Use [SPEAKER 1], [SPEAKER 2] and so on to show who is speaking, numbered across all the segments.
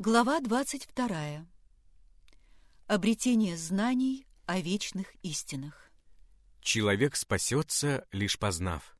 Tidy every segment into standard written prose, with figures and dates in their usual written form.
[SPEAKER 1] Глава 22. Обретение знаний о вечных истинах.
[SPEAKER 2] Человек спасется, лишь познав.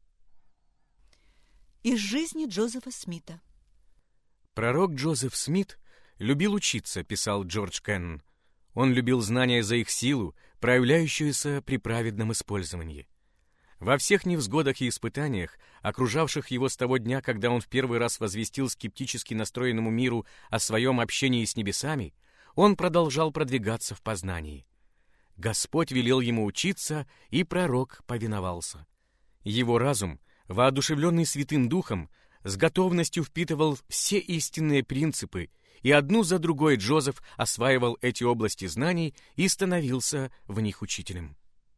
[SPEAKER 1] Из жизни Джозефа Смита.
[SPEAKER 2] Пророк Джозеф Смит любил учиться, писал Джордж Кеннон. Он любил знания за их силу, проявляющуюся при праведном использовании. Во всех невзгодах и испытаниях, окружавших его с того дня, когда он в первый раз возвестил скептически настроенному миру о своем общении с небесами, он продолжал продвигаться в познании. Господь велел ему учиться, и пророк повиновался. Его разум, воодушевленный Святым Духом, с готовностью впитывал все истинные принципы, и одну за другой Джозеф осваивал эти области знаний и становился в них учителем.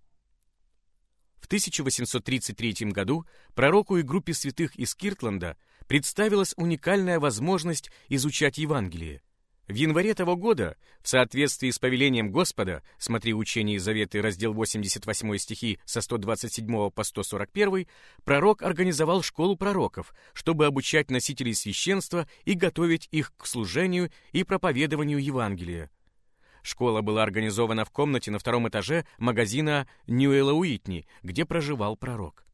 [SPEAKER 2] В 1833 году пророку и группе святых из Киртленда представилась уникальная возможность изучать Евангелие. В январе того года, в соответствии с повелением Господа, смотри Учение и Заветы, раздел 88 стихи со 127 по 141, пророк организовал школу пророков, чтобы обучать носителей священства и готовить их к служению и проповедованию Евангелия. Школа была организована в комнате на втором этаже магазина Ньюэлла Уитни, где проживал пророк.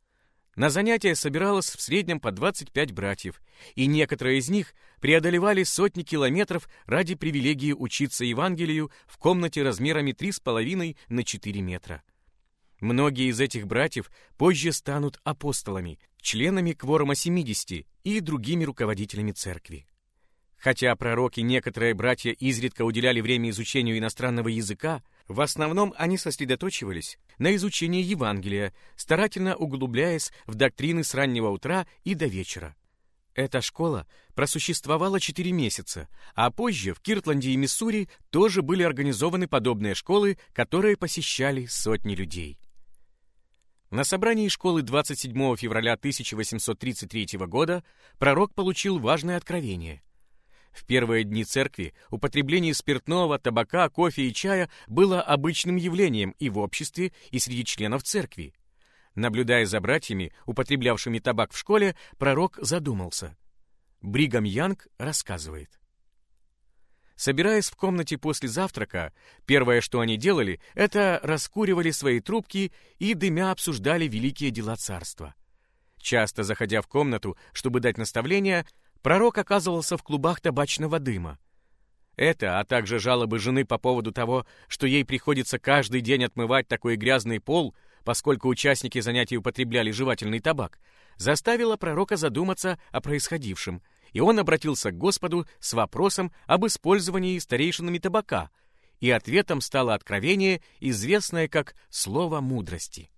[SPEAKER 2] На занятия собиралось в среднем по 25 братьев, и некоторые из них преодолевали сотни километров ради привилегии учиться Евангелию в комнате размерами 3,5 на 4 метра. Многие из этих братьев позже станут апостолами, членами кворума 70 и другими руководителями церкви. Хотя пророки и некоторые братья изредка уделяли время изучению иностранного языка, в основном они сосредоточивались на изучении Евангелия, старательно углубляясь в доктрины с раннего утра и до вечера. Эта школа просуществовала 4 месяца, а позже в Киртленде и Миссури тоже были организованы подобные школы, которые посещали сотни людей. На собрании школы 27 февраля 1833 года пророк получил важное откровение. В первые дни церкви употребление спиртного, табака, кофе и чая было обычным явлением и в обществе, и среди членов церкви. Наблюдая за братьями, употреблявшими табак в школе, пророк задумался. Бригам Янг рассказывает. Собираясь в комнате после завтрака, первое, что они делали, это раскуривали свои трубки и дымя обсуждали великие дела царства. Часто заходя в комнату, чтобы дать наставления, пророк оказывался в клубах табачного дыма. Это, а также жалобы жены по поводу того, что ей приходится каждый день отмывать такой грязный пол, поскольку участники занятий употребляли жевательный табак, заставило пророка задуматься о происходившем, и он обратился к Господу с вопросом об использовании старейшинами табака, и ответом стало откровение, известное как «Слово мудрости».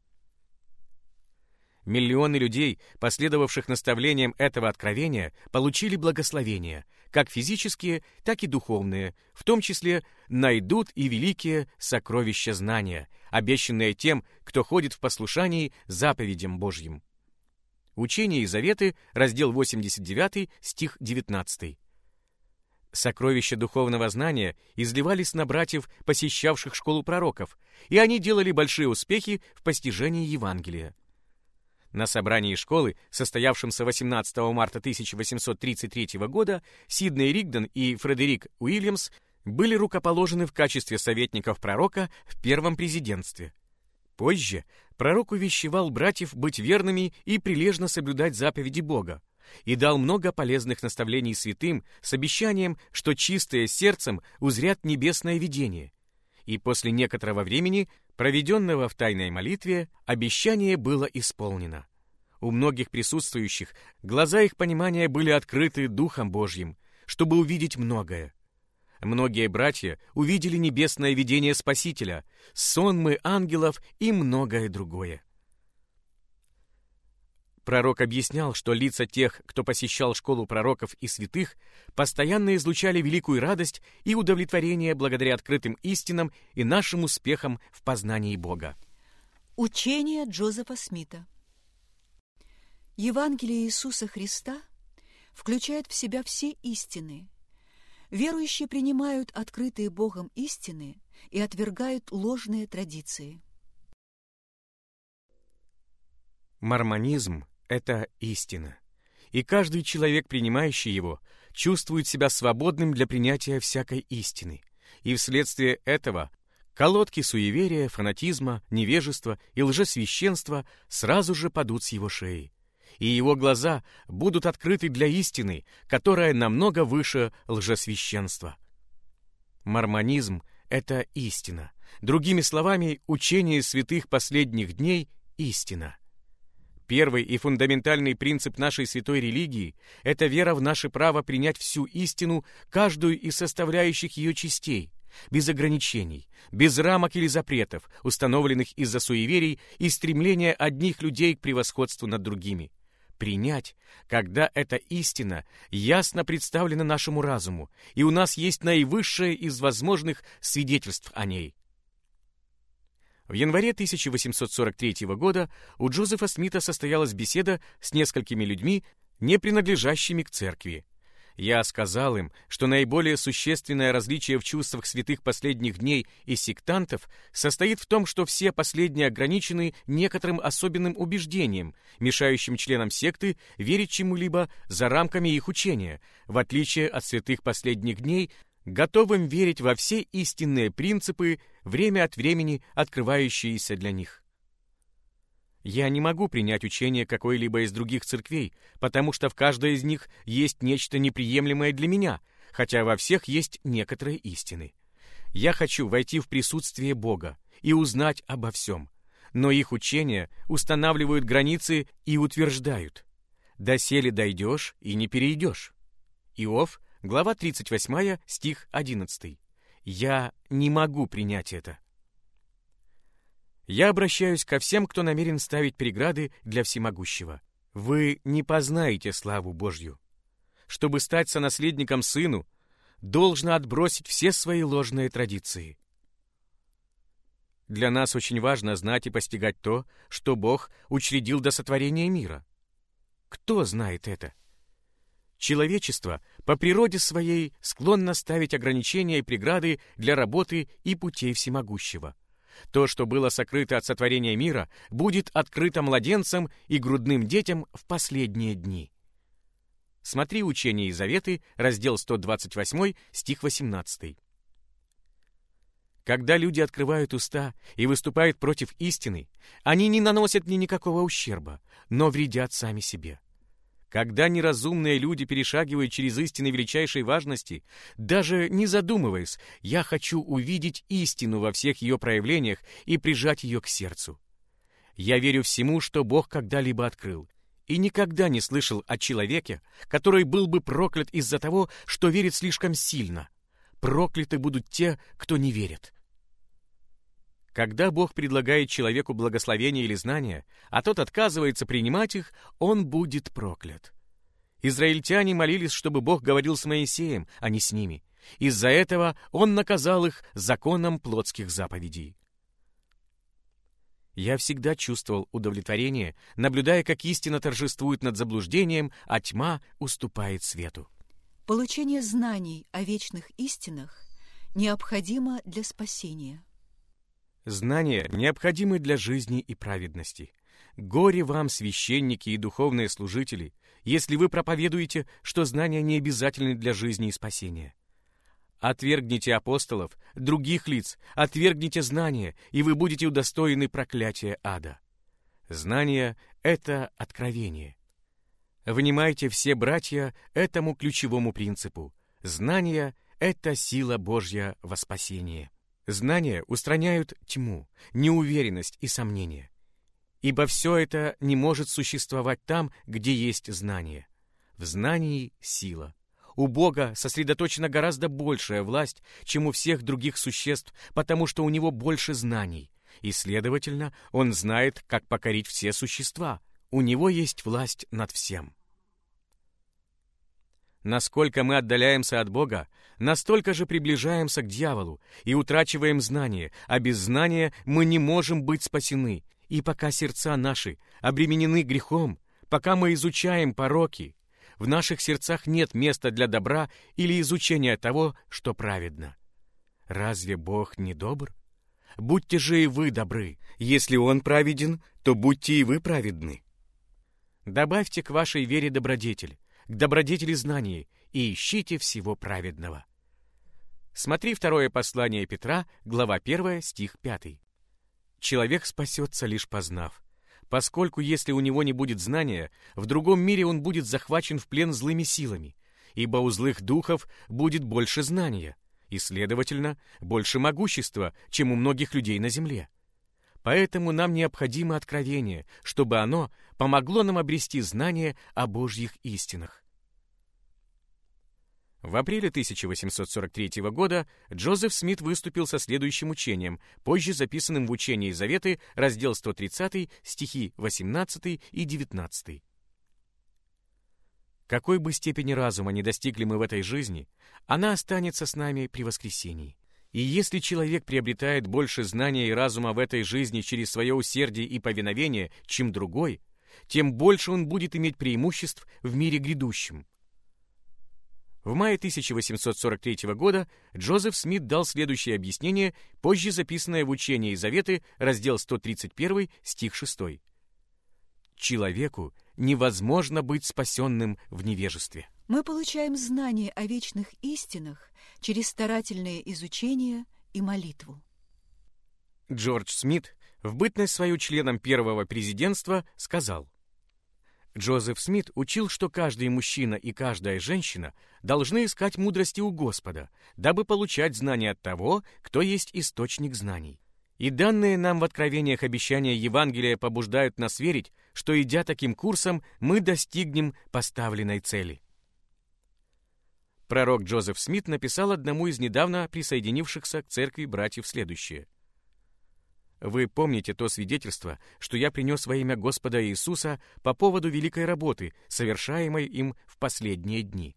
[SPEAKER 2] Миллионы людей, последовавших наставлениям этого откровения, получили благословения, как физические, так и духовные, в том числе найдут и великие сокровища знания, обещанные тем, кто ходит в послушании заповедям Божьим. Учение и Заветы, раздел 89, стих 19. Сокровища духовного знания изливались на братьев, посещавших школу пророков, и они делали большие успехи в постижении Евангелия. На собрании школы, состоявшемся 18 марта 1833 года, Сидней Ригдон и Фредерик Уильямс были рукоположены в качестве советников пророка в первом президентстве. Позже пророк увещевал братьев быть верными и прилежно соблюдать заповеди Бога, и дал много полезных наставлений святым с обещанием, что чистые сердцем узрят небесное видение. И после некоторого времени, проведенного в тайной молитве, обещание было исполнено. У многих присутствующих глаза их понимания были открыты Духом Божьим, чтобы увидеть многое. Многие братья увидели небесное видение Спасителя, сонмы ангелов и многое другое. Пророк объяснял, что лица тех, кто посещал школу пророков и святых, постоянно излучали великую радость и удовлетворение благодаря открытым истинам и нашим успехам в познании Бога.
[SPEAKER 1] Учение Джозефа Смита. Евангелие Иисуса Христа включает в себя все истины. Верующие принимают открытые Богом истины и отвергают ложные традиции.
[SPEAKER 2] Мормонизм — это истина. и каждый человек, принимающий его, чувствует себя свободным для принятия всякой истины. И вследствие этого колодки суеверия, фанатизма, невежества и лжесвященства сразу же падут с его шеи, и его глаза будут открыты для истины, которая намного выше лжесвященства. Мормонизм — это истина. Другими словами, учение святых последних дней — истина. Первый и фундаментальный принцип нашей святой религии — это вера в наше право принять всю истину, каждую из составляющих ее частей, без ограничений, без рамок или запретов, установленных из-за суеверий и стремления одних людей к превосходству над другими. Принять, когда эта истина ясно представлена нашему разуму, и у нас есть наивысшее из возможных свидетельств о ней. В январе 1843 года у Джозефа Смита состоялась беседа с несколькими людьми, не принадлежащими к церкви. Я сказал им, что наиболее существенное различие в чувствах святых последних дней и сектантов состоит в том, что все последние ограничены некоторым особенным убеждением, мешающим членам секты верить чему-либо за рамками их учения, в отличие от святых последних дней, готовым верить во все истинные принципы, время от времени открывающиеся для них. Я не могу принять учение какой-либо из других церквей, потому что в каждой из них есть нечто неприемлемое для меня, хотя во всех есть некоторые истины. Я хочу войти в присутствие Бога и узнать обо всем, но их учения устанавливают границы и утверждают: «Доселе дойдешь и не перейдешь». Иов, глава 38, стих 11. Я не могу принять это. Я обращаюсь ко всем, кто намерен ставить преграды для всемогущего. Вы не познаете славу Божью. Чтобы стать сонаследником Сыну, должно отбросить все свои ложные традиции. Для нас очень важно знать и постигать то, что Бог учредил до сотворения мира. Кто знает это? Человечество по природе своей склонно ставить ограничения и преграды для работы и путей всемогущего. То, что было сокрыто от сотворения мира, будет открыто младенцам и грудным детям в последние дни. Смотри Учение и Заветы, раздел 128, стих 18. Когда люди открывают уста и выступают против истины, они не наносят мне никакого ущерба, но вредят сами себе. Когда неразумные люди перешагивают через истины величайшей важности, даже не задумываясь, я хочу увидеть истину во всех ее проявлениях и прижать ее к сердцу. Я верю всему, что Бог когда-либо открыл, и никогда не слышал о человеке, который был бы проклят из-за того, что верит слишком сильно. Прокляты будут те, кто не верит. Когда Бог предлагает человеку благословение или знания, а тот отказывается принимать их, он будет проклят. Израильтяне молились, чтобы Бог говорил с Моисеем, а не с ними. Из-за этого он наказал их законом плотских заповедей. Я всегда чувствовал удовлетворение, наблюдая, как истина торжествует над заблуждением, а тьма уступает свету.
[SPEAKER 1] Получение знаний о вечных истинах необходимо для спасения.
[SPEAKER 2] Знания необходимы для жизни и праведности. Горе вам, священники и духовные служители, если вы проповедуете, что знания не обязательны для жизни и спасения. Отвергните апостолов, других лиц, отвергните знания, и вы будете удостоены проклятия ада. Знание — это откровение. Внимайте все, братья, этому ключевому принципу. Знание — это сила Божья во спасение. Знания устраняют тьму, неуверенность и сомнения. Ибо все это не может существовать там, где есть знание. В знании сила. У Бога сосредоточена гораздо большая власть, чем у всех других существ, потому что у Него больше знаний, и, следовательно, Он знает, как покорить все существа. У Него есть власть над всем. Насколько мы отдаляемся от Бога, настолько же приближаемся к дьяволу и утрачиваем знание, а без знания мы не можем быть спасены. И пока сердца наши обременены грехом, пока мы изучаем пороки, в наших сердцах нет места для добра или изучения того, что праведно. Разве Бог не добр? Будьте же и вы добры. Если Он праведен, то будьте и вы праведны. Добавьте к вашей вере добродетель, к добродетели знание, и ищите всего праведного. Смотри второе послание Петра, глава 1, стих 5. Человек спасется, лишь познав, поскольку если у него не будет знания, в другом мире он будет захвачен в плен злыми силами, ибо у злых духов будет больше знания, и, следовательно, больше могущества, чем у многих людей на земле. Поэтому нам необходимо откровение, чтобы оно помогло нам обрести знание о Божьих истинах. В апреле 1843 года Джозеф Смит выступил со следующим учением, позже записанным в Учении Заветы, раздел 130, стихи 18 и 19. Какой бы степени разума ни достигли мы в этой жизни, она останется с нами при воскресении. И если человек приобретает больше знания и разума в этой жизни через свое усердие и повиновение, чем другой, тем больше он будет иметь преимуществ в мире грядущем. В мае 1843 года Джозеф Смит дал следующее объяснение, позже записанное в Учении Заветы, раздел 131, стих 6. Человеку невозможно быть спасенным в невежестве.
[SPEAKER 1] Мы получаем знание о вечных истинах через старательное изучение и молитву.
[SPEAKER 2] Джордж Смит в бытность свою членом первого президентства сказал: Джозеф Смит учил, что каждый мужчина и каждая женщина должны искать мудрости у Господа, дабы получать знания от того, кто есть источник знаний. И данные нам в откровениях обещания Евангелия побуждают нас верить, что, идя таким курсом, мы достигнем поставленной цели. Пророк Джозеф Смит написал одному из недавно присоединившихся к церкви братьев следующее: «Вы помните то свидетельство, что я принес во имя Господа Иисуса по поводу великой работы, совершаемой им в последние дни.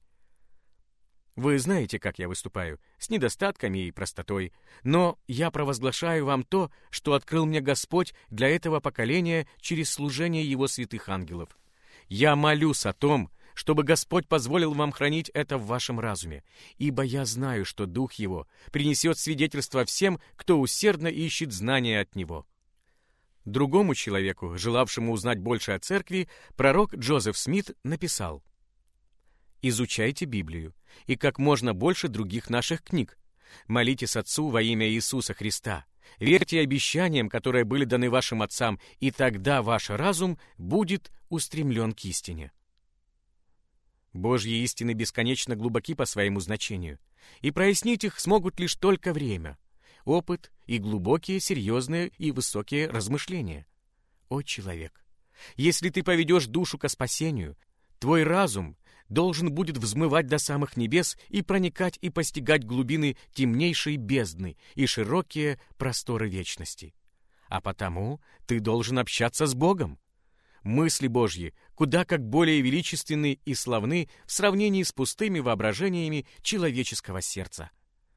[SPEAKER 2] Вы знаете, как я выступаю, с недостатками и простотой, но я провозглашаю вам то, что открыл мне Господь для этого поколения через служение Его святых ангелов. Я молюсь о том, чтобы Господь позволил вам хранить это в вашем разуме, ибо я знаю, что Дух Его принесет свидетельство всем, кто усердно ищет знания от Него». Другому человеку, желавшему узнать больше о церкви, пророк Джозеф Смит написал: «Изучайте Библию и как можно больше других наших книг. Молитесь Отцу во имя Иисуса Христа. Верьте обещаниям, которые были даны вашим отцам, и тогда ваш разум будет устремлен к истине». Божьи истины бесконечно глубоки по своему значению, и прояснить их смогут лишь только время, опыт и глубокие, серьезные и высокие размышления. О, человек! Если ты поведешь душу ко спасению, твой разум должен будет взмывать до самых небес и проникать и постигать глубины темнейшей бездны и широкие просторы вечности. А потому ты должен общаться с Богом. Мысли Божьи куда как более величественны и славны в сравнении с пустыми воображениями человеческого сердца.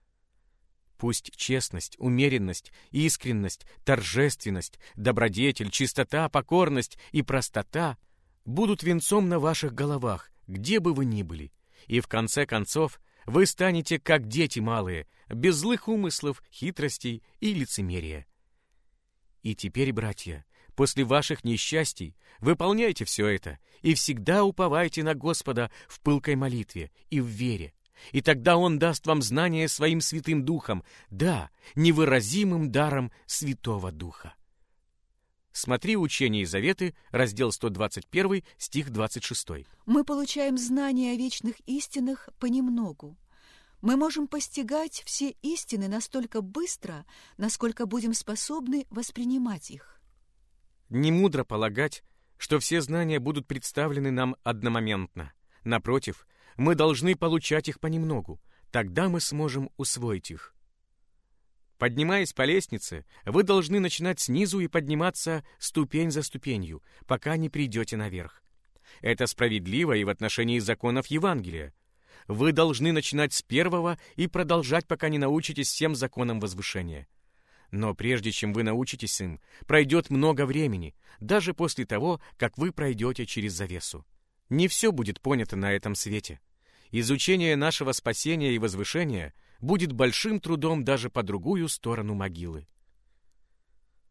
[SPEAKER 2] Пусть честность, умеренность, искренность, торжественность, добродетель, чистота, покорность и простота будут венцом на ваших головах, где бы вы ни были, и в конце концов вы станете как дети малые, без злых умыслов, хитростей и лицемерия. И теперь, братья, после ваших несчастий выполняйте все это и всегда уповайте на Господа в пылкой молитве и в вере, и тогда Он даст вам знание своим Святым Духом, да, невыразимым даром Святого Духа. Смотри Учение Заветы, раздел 121, стих 26.
[SPEAKER 1] Мы получаем знания о вечных истинах понемногу. Мы можем постигать все истины настолько быстро, насколько будем способны воспринимать их.
[SPEAKER 2] Не мудро полагать, что все знания будут представлены нам одномоментно. Напротив, мы должны получать их понемногу, тогда мы сможем усвоить их. Поднимаясь по лестнице, вы должны начинать снизу и подниматься ступень за ступенью, пока не придете наверх. Это справедливо и в отношении законов Евангелия. Вы должны начинать с первого и продолжать, пока не научитесь всем законам возвышения. Но прежде чем вы научитесь им, пройдет много времени, даже после того, как вы пройдете через завесу. Не все будет понято на этом свете. Изучение нашего спасения и возвышения будет большим трудом даже по другую сторону могилы.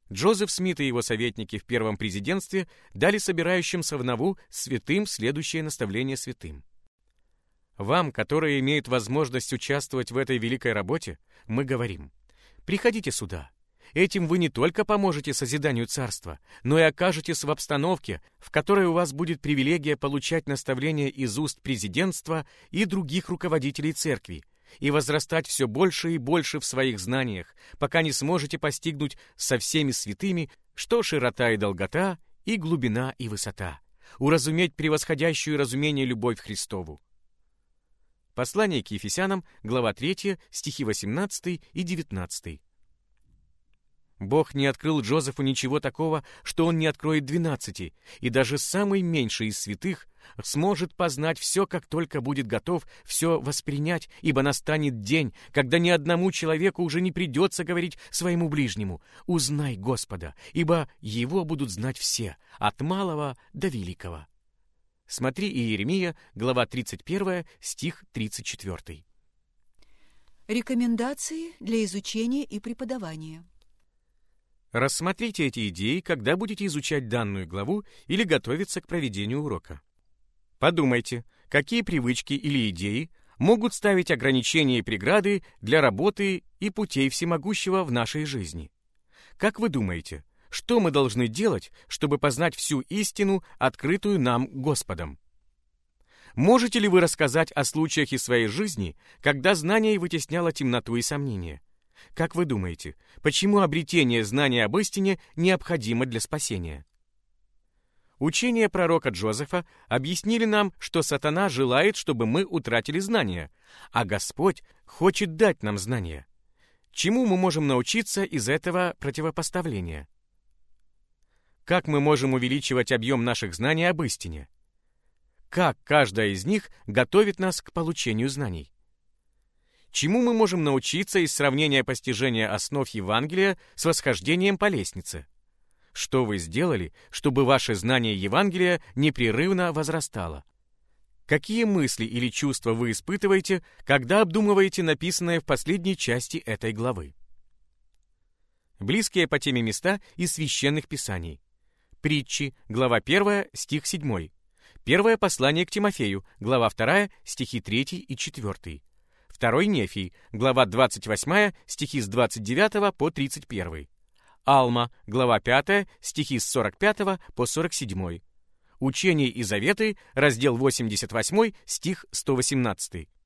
[SPEAKER 2] Джозеф Смит и его советники в первом президентстве дали собирающимся в Наву святым следующее наставление святым. Вам, которые имеют возможность участвовать в этой великой работе, мы говорим: приходите сюда. Этим вы не только поможете созиданию царства, но и окажетесь в обстановке, в которой у вас будет привилегия получать наставления из уст президентства и других руководителей церкви, и возрастать все больше и больше в своих знаниях, пока не сможете постигнуть со всеми святыми, что широта и долгота, и глубина и высота, уразуметь превосходящую разумение любовь Христову. Послание к Ефесянам, глава 3, стихи 18 и 19. Бог не открыл Джозефу ничего такого, что он не откроет 12, и даже самый меньший из святых сможет познать все, как только будет готов все воспринять, ибо настанет день, когда ни одному человеку уже не придется говорить своему ближнему: «Узнай Господа», ибо Его будут знать все, от малого до великого. Смотри Иеремия, глава 31, стих 34.
[SPEAKER 1] Рекомендации для изучения и преподавания.
[SPEAKER 2] Рассмотрите эти идеи, когда будете изучать данную главу или готовиться к проведению урока. Подумайте, какие привычки или идеи могут ставить ограничения и преграды для работы и путей всемогущего в нашей жизни. Как вы думаете, что мы должны делать, чтобы познать всю истину, открытую нам Господом? Можете ли вы рассказать о случаях из своей жизни, когда знание вытесняло темноту и сомнения? Как вы думаете, почему обретение знания об истине необходимо для спасения? Учения пророка Джозефа объяснили нам, что сатана желает, чтобы мы утратили знания, а Господь хочет дать нам знания. Чему мы можем научиться из этого противопоставления? Как мы можем увеличивать объем наших знаний об истине? Как каждая из них готовит нас к получению знаний? Чему мы можем научиться из сравнения постижения основ Евангелия с восхождением по лестнице? Что вы сделали, чтобы ваше знание Евангелия непрерывно возрастало? Какие мысли или чувства вы испытываете, когда обдумываете написанное в последней части этой главы? Близкие по теме места из священных писаний. Притчи, глава 1, стих 7. Первое послание к Тимофею, глава 2, стихи 3 и 4. Второй Нефий, глава 28, стихи с 29 по 31. Алма, глава 5, стихи с 45 по 47. Учение и заветы, раздел 88, стих 118.